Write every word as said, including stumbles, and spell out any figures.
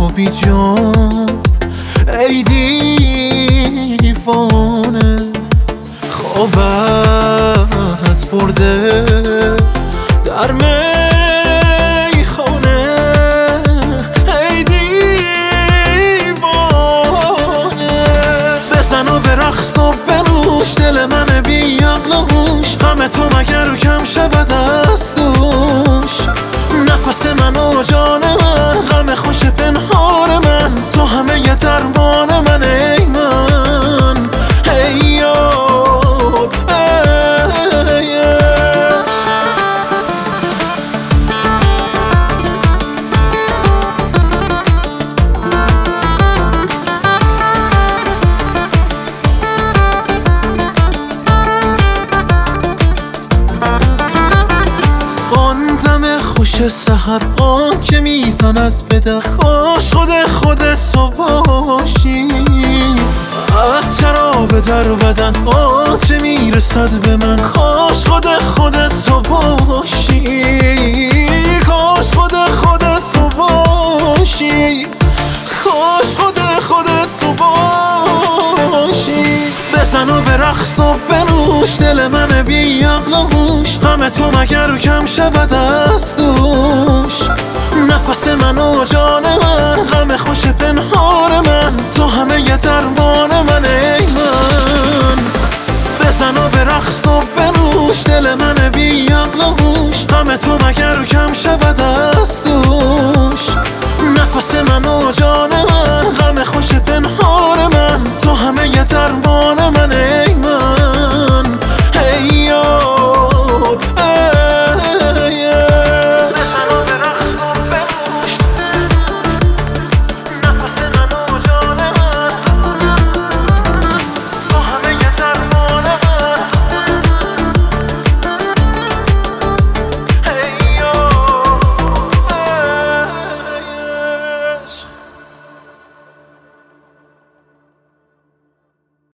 بی جان ای دیوانه، خوابت برده در میخانه ای دیوانه. بزن و برقص و بنوش دل من بی عقل و هوش، غم تو مگر کم شود از دوش. نفس من و جان من، غم خوش پنهان من، تو همه ی درمان من ای من ای یار ای عشق. آن دم خوش سحر، آن که میزند به دل، کاش خود خودت تو باشی. از شراب در بدن آنچه میرسد به من، کاش خود خودت تو باشی. کاش خود خودت تو باشی، کاش خود خودت تو باشی. بزن و برقص و بنوش دل من بی عقل و هوش، غم تو مگر کم شود از دوش. نفس من و جان من، غم خوش پنهان من، تو همه ی درمان من ای من. بزن و برقص و بنوش دل من بی عقل و هوش، غم تو مگر کم شود